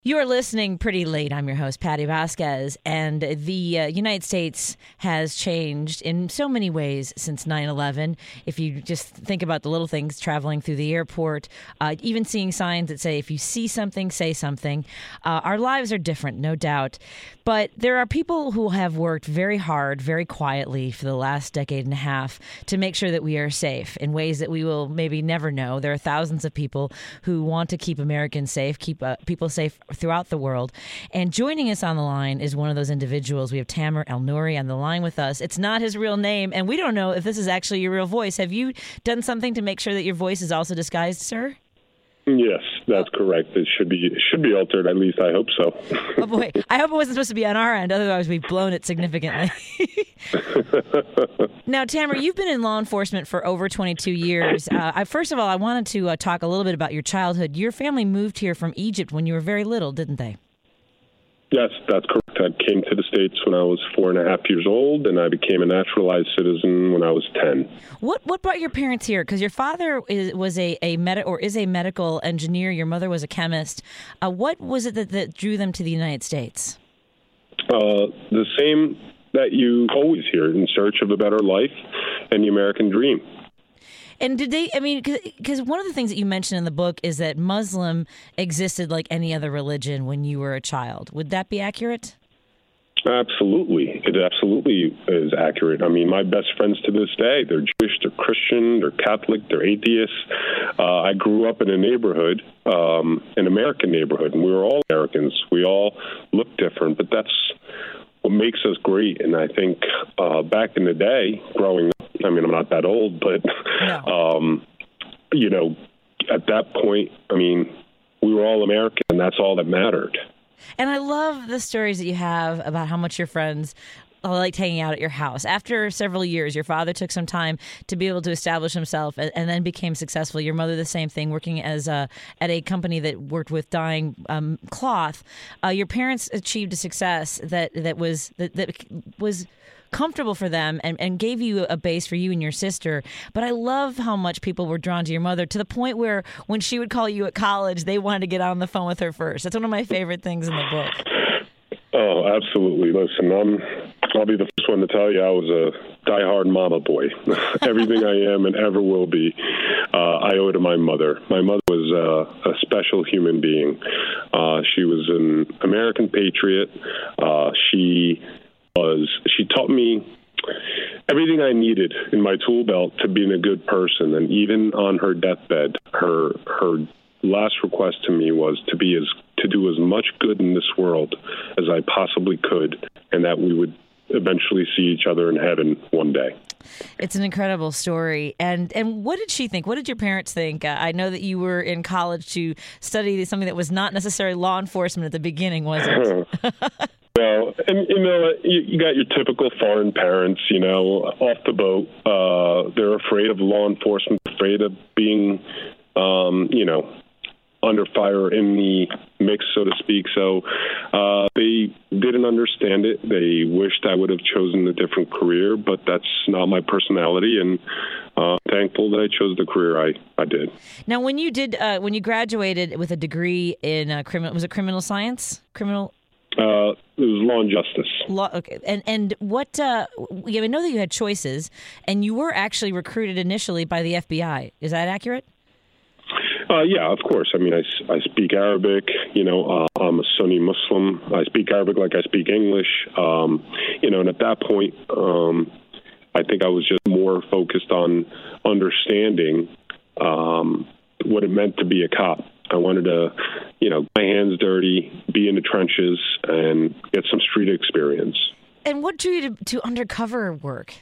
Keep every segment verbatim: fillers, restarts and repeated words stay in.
You are listening Pretty Late. I'm your host, Patty Vasquez, and the uh, United States has changed in so many ways since nine eleven. If you just think about the little things, traveling through the airport, uh, even seeing signs that say, if you see something, say something. Uh, our lives are different, no doubt. But there are people who have worked very hard, very quietly for the last decade and a half to make sure that we are safe in ways that we will maybe never know. There are thousands of people who want to keep Americans safe, keep uh, people safe throughout the world. And joining us on the line is one of those individuals. We have Tamer El-Nouri on the line with us. It's not his real name, and we don't know if this is actually your real voice. Have you done something to make sure that your voice is also disguised, sir? Yes, that's oh. correct. It should be it should be altered. At least I hope so. Oh boy, I hope it wasn't supposed to be on our end. Otherwise, we've blown it significantly. Now, Tamer, you've been in law enforcement for over twenty-two years. Uh, I, first of all, I wanted to uh, talk a little bit about your childhood. Your family moved here from Egypt when you were very little, didn't they? Yes, that's correct. I came to the States when I was four and a half years old, and I became a naturalized citizen when I was ten. What what brought your parents here? Because your father is, was a, a med- or is a medical engineer. Your mother was a chemist. Uh, what was it that, that drew them to the United States? Uh, the same that you always hear, in search of a better life and the American dream. And did they, I mean, because one of the things that you mentioned in the book is that Muslim existed like any other religion when you were a child. Would that be accurate? Absolutely. It absolutely is accurate. I mean, my best friends to this day, they're Jewish, they're Christian, they're Catholic, they're atheists. Uh, I grew up in a neighborhood, um, an American neighborhood, and we were all Americans. We all look different, but that's what makes us great. And I think uh, back in the day, growing up, I mean, I'm not that old, but, no. um, you know, at that point, I mean, we were all American, and that's all that mattered. And I love the stories that you have about how much your friends liked hanging out at your house. After several years, your father took some time to be able to establish himself and, and then became successful. Your mother, the same thing, working as a, at a company that worked with dyeing um, cloth. Uh, your parents achieved a success that, that was that, that was comfortable for them and, and gave you a base for you and your sister. But I love how much people were drawn to your mother to the point where when she would call you at college, they wanted to get on the phone with her first. That's one of my favorite things in the book. Oh, absolutely. Listen, I'm, I'll be the first one to tell you I was a diehard mama boy. Everything I am and ever will be, uh, I owe to my mother. My mother was uh, a special human being. Uh, she was an American patriot. Uh, she was, she taught me everything I needed in my tool belt to being a good person. And even on her deathbed, her her last request to me was to be as to do as much good in this world as I possibly could, and that we would eventually see each other in heaven one day. It's an incredible story. And and what did she think? What did your parents think? Uh, I know that you were in college to study something that was not necessarily law enforcement at the beginning, was it? Well, and you know, you, you got your typical foreign parents, you know, off the boat. Uh, they're afraid of law enforcement, afraid of being, um, you know, under fire in the mix, so to speak. So uh, they didn't understand it. They wished I would have chosen a different career, but that's not my personality. And uh, thankful that I chose the career I, I did. Now, when you did, uh, when you graduated with a degree in uh, criminal, was it criminal science? Criminal. Uh, it was law and justice. Law, okay. And and what? Uh, I know that you had choices, and you were actually recruited initially by the F B I. Is that accurate? Uh, yeah, of course. I mean, I, I speak Arabic. You know, uh, I'm a Sunni Muslim. I speak Arabic like I speak English. Um, you know, and at that point, um, I think I was just more focused on understanding um, what it meant to be a cop. I wanted to, you know, get my hands dirty, be in the trenches, and get some street experience. And what drew you to, to undercover work?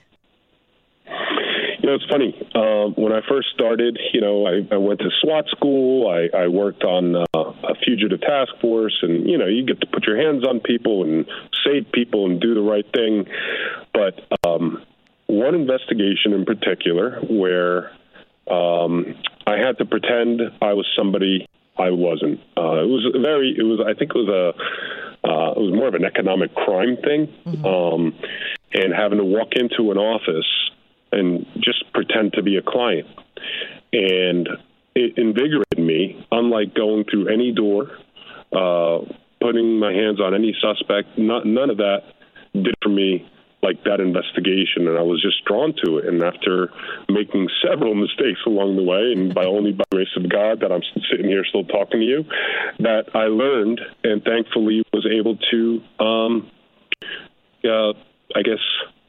You know, it's funny. Uh, when I first started, you know, I, I went to SWAT school. I, I worked on uh, a fugitive task force, and, you know, you get to put your hands on people and save people and do the right thing. But um, one investigation in particular where um, I had to pretend I was somebody I wasn't. Uh, it was a very, it was, I think it was a, uh, it was more of an economic crime thing. Mm-hmm. Um, and having to walk into an office and just pretend to be a client. And it invigorated me, unlike going through any door uh, putting my hands on any suspect. Not, none of that did for me like that investigation, and I was just drawn to it. And after making several mistakes along the way, and by only by grace of God that I'm sitting here still talking to you, that I learned and thankfully was able to, um, uh, I guess,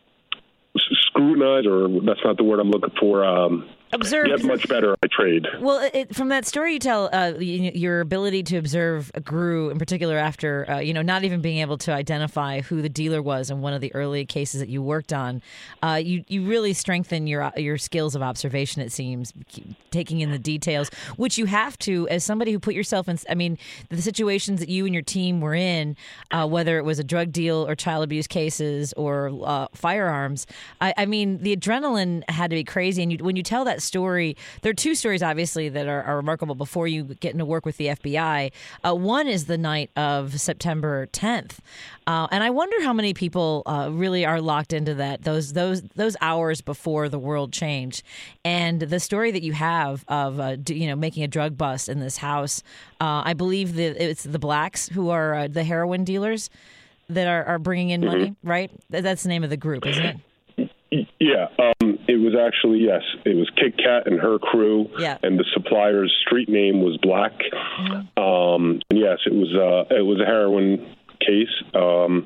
scrutinize, or that's not the word I'm looking for, um, Observe. Get much better at trade. Well, it, from that story you tell, uh, you, your ability to observe grew, in particular after, uh, you know, not even being able to identify who the dealer was in one of the early cases that you worked on. Uh, you you really strengthen your your skills of observation. It seems, taking in the details, which you have to as somebody who put yourself in. I mean, the situations that you and your team were in, uh, whether it was a drug deal or child abuse cases or uh, firearms. I, I mean, the adrenaline had to be crazy. And you, when you tell that story, there are two stories, obviously, that are, are remarkable before you get into work with the F B I. Uh, one is the night of September tenth. Uh, and I wonder how many people uh, really are locked into that, those those those hours before the world changed. And the story that you have of, uh, you know, making a drug bust in this house, uh, I believe that it's the blacks who are uh, the heroin dealers that are, are bringing in money, mm-hmm. right? That's the name of the group, isn't it? Yeah, um, it was actually, yes, it was Kit Kat and her crew, yeah. and the supplier's street name was Black. Mm-hmm. Um, and yes, it was uh, it was a heroin case, um,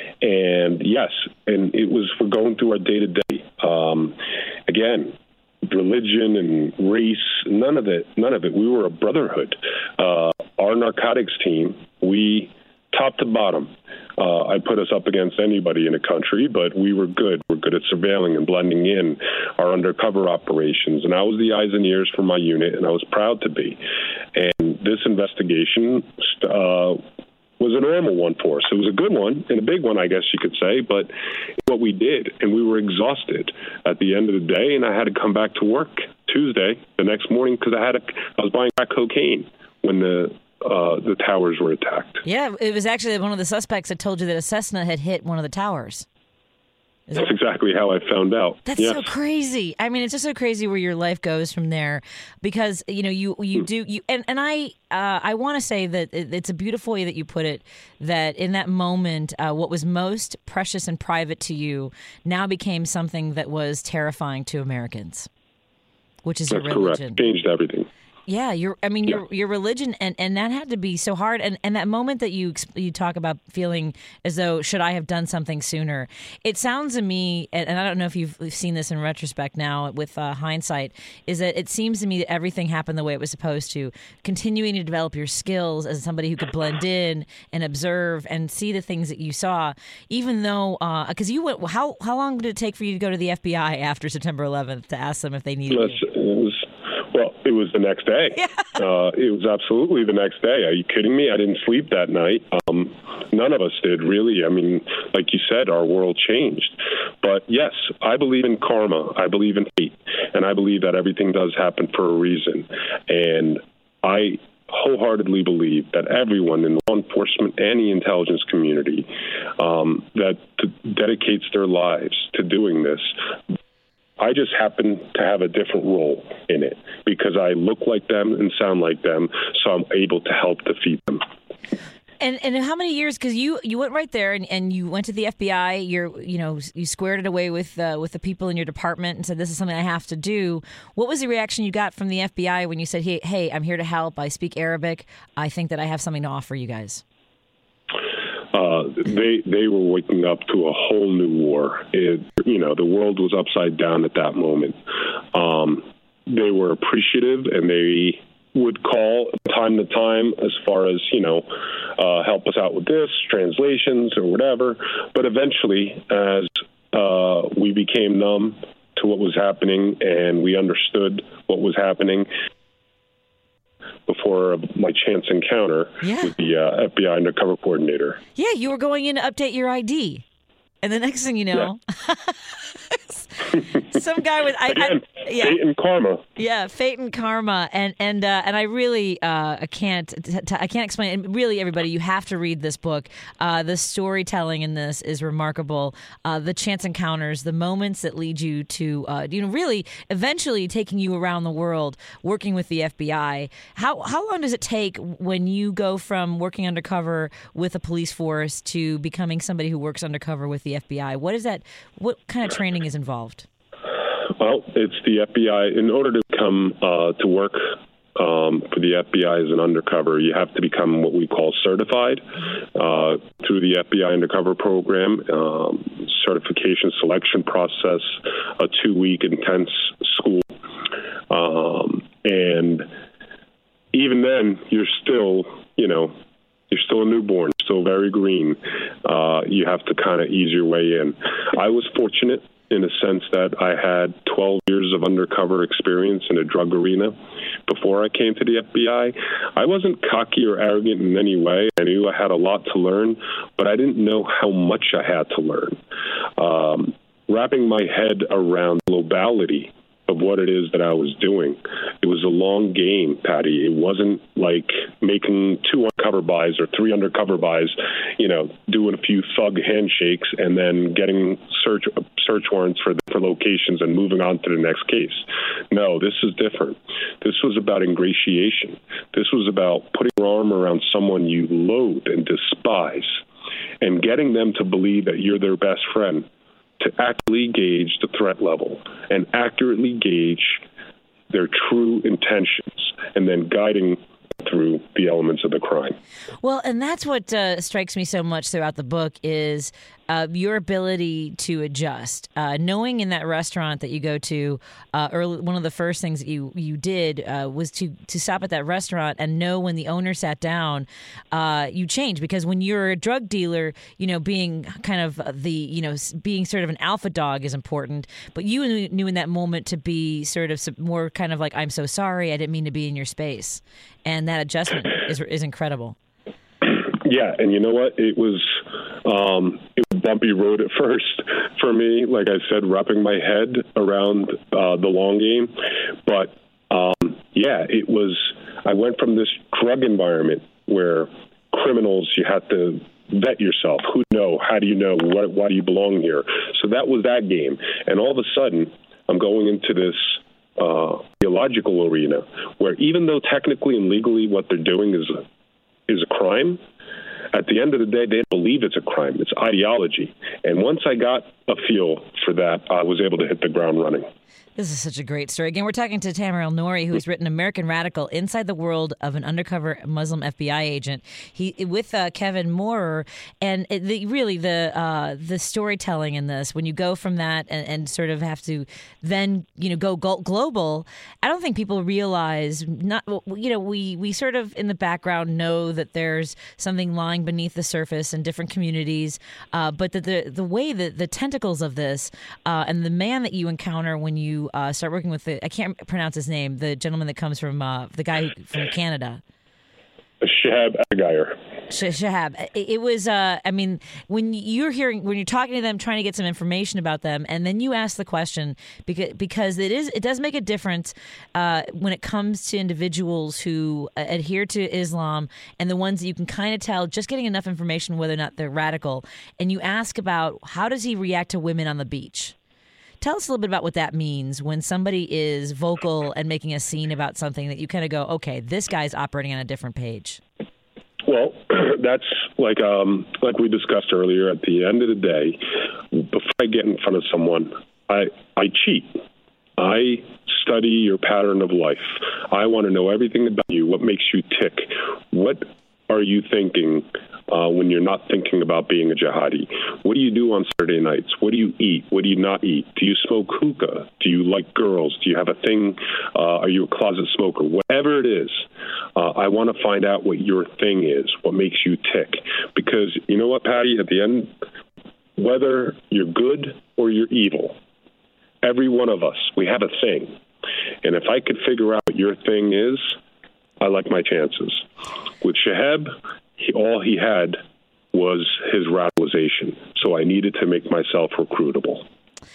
and yes, and it was for going through our day to day. Again, religion and race, none of it, none of it. We were a brotherhood. Uh, our narcotics team, we top to bottom. Uh, I put us up against anybody in the country, but we were good. We're good at surveilling and blending in our undercover operations. And I was the eyes and ears for my unit, and I was proud to be. And this investigation uh, was a normal one for us. It was a good one and a big one, I guess you could say, but what we did, and we were exhausted at the end of the day, and I had to come back to work Tuesday, the next morning, because I had a, I was buying crack cocaine when the Uh, the towers were attacked. Yeah, it was actually one of the suspects that told you that a Cessna had hit one of the towers. Is That's that... exactly how I found out. That's yes. so crazy. I mean, it's just so crazy where your life goes from there, because you know you you do you and and I uh, I want to say that it's a beautiful way that you put it. That in that moment, uh, what was most precious and private to you now became something that was terrifying to Americans, which is That's your religion. Correct. Changed everything. Yeah, your I mean yeah. your your religion, and, and that had to be so hard. And, and that moment that you you talk about feeling as though, should I have done something sooner? It sounds to me, and, and I don't know if you've seen this in retrospect now with uh, hindsight, is that it seems to me that everything happened the way it was supposed to. Continuing to develop your skills as somebody who could blend in and observe and see the things that you saw, even though because uh, you went. How how long did it take for you to go to the F B I after September eleventh to ask them if they needed Let's, you? It was, well, it was the next day. Yeah. Uh, it was absolutely the next day. Are you kidding me? I didn't sleep that night. Um, none of us did, really. I mean, like you said, our world changed. But yes, I believe in karma. I believe in fate. And I believe that everything does happen for a reason. And I wholeheartedly believe that everyone in law enforcement and the intelligence community um, that t- dedicates their lives to doing this, I just happen to have a different role in it because I look like them and sound like them, so I'm able to help defeat them. And and how many years? Because you, you went right there and, and you went to the F B I. You're you know you squared it away with uh, with the people in your department and said, this is something I have to do. What was the reaction you got from the F B I when you said, hey hey I'm here to help. I speak Arabic. I think that I have something to offer you guys. Uh, they they were waking up to a whole new war. It, you know, the world was upside down at that moment. Um, they were appreciative, and they would call time to time as far as, you know, uh, help us out with this, translations or whatever. But eventually, as uh, we became numb to what was happening and we understood what was happening, before my chance encounter yeah. with the uh, F B I undercover coordinator. Yeah, you were going in to update your I D. And the next thing you know, yeah. some guy with... I, Again, I, yeah. Fate and karma. Yeah, fate and karma, and and uh, and I really uh, I can't t- t- I can't explain. And really, everybody, you have to read this book. Uh, the storytelling in this is remarkable. Uh, the chance encounters, the moments that lead you to uh, you know really eventually taking you around the world, working with the F B I. How how long does it take when you go from working undercover with a police force to becoming somebody who works undercover with the F B I? What is that? What kind of training is involved? Well, it's the F B I. In order to come uh, to work um, for the F B I as an undercover, you have to become what we call certified uh, through the F B I undercover program, um, certification selection process, a two-week intense school. Um, and even then, you're still, you know, you're still a newborn, still very green. Uh, you have to kind of ease your way in. I was fortunate in a sense that I had twelve years of undercover experience in a drug arena before I came to the F B I. I wasn't cocky or arrogant in any way. I knew I had a lot to learn, but I didn't know how much I had to learn. Um, wrapping my head around globality of what it is that I was doing. It was a long game, Patty. It wasn't like making two undercover buys or three undercover buys, you know, doing a few thug handshakes and then getting search search warrants for for locations and moving on to the next case. No, this is different. This was about ingratiation. This was about putting your arm around someone you loathe and despise and getting them to believe that you're their best friend, to accurately gauge the threat level and accurately gauge their true intentions, and then guiding through the elements of the crime. Well, and that's what uh, strikes me so much throughout the book is uh, your ability to adjust. Uh, knowing in that restaurant that you go to, uh, early, one of the first things that you you did uh, was to to stop at that restaurant and know when the owner sat down, uh, you change, because when you're a drug dealer, you know, being kind of the you know being sort of an alpha dog is important, but you knew in that moment to be sort of more kind of like, I'm so sorry, I didn't mean to be in your space. And that adjustment is is incredible. Yeah, and you know what? It was um, it was a bumpy road at first for me. Like I said, wrapping my head around uh, the long game. But um, yeah, it was. I went from this drug environment where criminals, you had to vet yourself. Who know? How do you know? What, why do you belong here? So that was that game. And all of a sudden, I'm going into this uh, theological arena where even though technically and legally what they're doing is a, is a crime, at the end of the day, they don't believe it's a crime. It's ideology. And once I got a feel for that, I was able to hit the ground running. This is such a great story. Again, we're talking to Tamer El-Nouri, who's written American Radical: Inside the World of an Undercover Muslim F B I Agent. He with uh, Kevin Moorer, and it, the, really the uh, the storytelling in this. When you go from that and, and sort of have to then you know go global, I don't think people realize. Not you know we we sort of in the background know that there's something lying beneath the surface in different communities, uh, but that the the way that the tentacles of this uh, and the man that you encounter when you Uh, start working with the, I can't pronounce his name, the gentleman that comes from, uh, the guy from Canada. Shahab Agayer. Shahab. It, it was, uh, I mean, when you're hearing, when you're talking to them, trying to get some information about them, and then you ask the question, because, because it is, it does make a difference uh, when it comes to individuals who adhere to Islam and the ones that you can kind of tell just getting enough information whether or not they're radical. And you ask about how does he react to women on the beach? Tell us a little bit about what that means when somebody is vocal and making a scene about something that you kind of go, okay, this guy's operating on a different page. Well, that's like um, like we discussed earlier. At the end of the day, before I get in front of someone, I I cheat. I study your pattern of life. I want to know everything about you. What makes you tick? What are you thinking uh, when you're not thinking about being a jihadi? What do you do on Saturday nights? What do you eat? What do you not eat? Do you smoke hookah? Do you like girls? Do you have a thing? Uh, are you a closet smoker? Whatever it is, uh, I want to find out what your thing is, what makes you tick. Because you know what, Patty, at the end, whether you're good or you're evil, every one of us, we have a thing. And if I could figure out what your thing is, I like my chances. With Shahab, he, all he had was his radicalization, so I needed to make myself recruitable.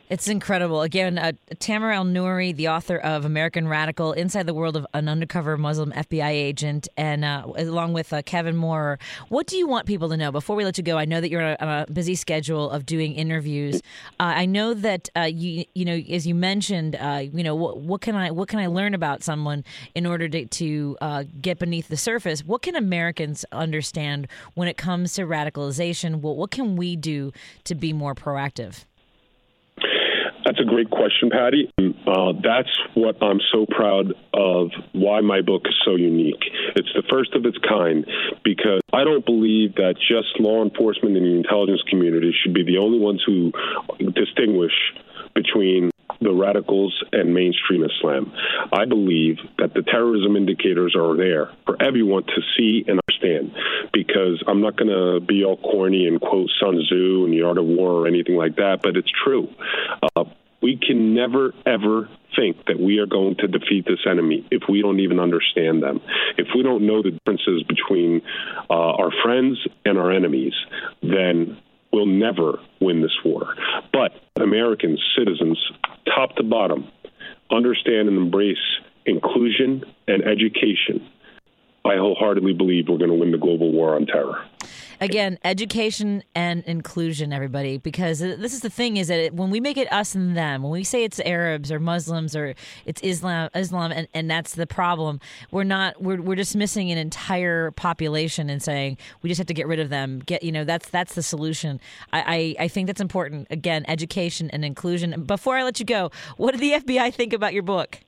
It's incredible. Again, uh, Tamer El-Nouri, the author of American Radical, Inside the World of an Undercover Muslim F B I Agent, and uh, along with uh, Kevin Moore. What do you want people to know? Before we let you go, I know that you're on a, on a busy schedule of doing interviews. Uh, I know that uh, you you know, as you mentioned, uh, you know, what, what can I what can I learn about someone in order to, to uh, get beneath the surface? What can Americans understand when it comes to radicalization? What what can we do to be more proactive? That's a great question, Patty. Uh, that's what I'm so proud of, why my book is so unique. It's the first of its kind because I don't believe that just law enforcement and the intelligence community should be the only ones who distinguish between the radicals and mainstream Islam. I believe that the terrorism indicators are there for everyone to see and understand, because I'm not going to be all corny and quote Sun Tzu and the Art of War or anything like that, but it's true. Uh, we can never, ever think that we are going to defeat this enemy if we don't even understand them. If we don't know the differences between uh, our friends and our enemies, then we'll never win this war. But Americans, citizens, top to bottom, understand and embrace inclusion and education. I wholeheartedly believe we're going to win the global war on terror. Again, education and inclusion, everybody, because this is the thing, is that when we make it us and them, when we say it's Arabs or Muslims or it's Islam, Islam, and, and that's the problem, we're not, we're, we're dismissing an entire population and saying we just have to get rid of them. Get, you know, that's, that's the solution. I, I, I think that's important. Again, education and inclusion. Before I let you go, what did the F B I think about your book?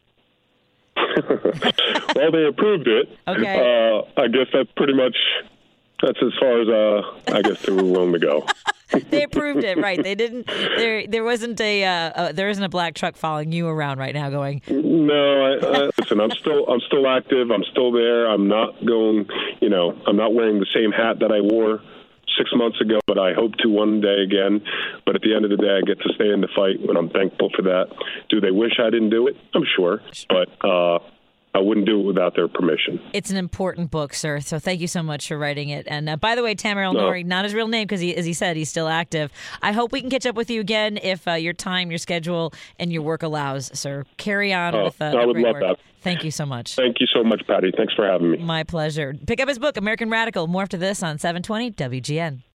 Well, they approved it. Okay. Uh, I guess that's pretty much, that's as far as uh, I guess they were willing to go. They approved it, right? They didn't. There, there wasn't a. Uh, uh, there isn't a black truck following you around right now, going. No, I, I, listen. I'm still. I'm still active. I'm still there. I'm not going. You know, I'm not wearing the same hat that I wore six months ago, but I hope to one day again. But at the end of the day, I get to stay in the fight, and I'm thankful for that. Do they wish I didn't do it? I'm sure, but. Uh, I wouldn't do it without their permission. It's an important book, sir. So thank you so much for writing it. And uh, by the way, Tamer El-Nouri, no. not his real name because, he, as he said, he's still active. I hope we can catch up with you again if uh, your time, your schedule, and your work allows, sir. Carry on oh, with uh, I the would great love work. That. Thank you so much. Thank you so much, Patty. Thanks for having me. My pleasure. Pick up his book, American Radical. More after this on seven twenty W G N.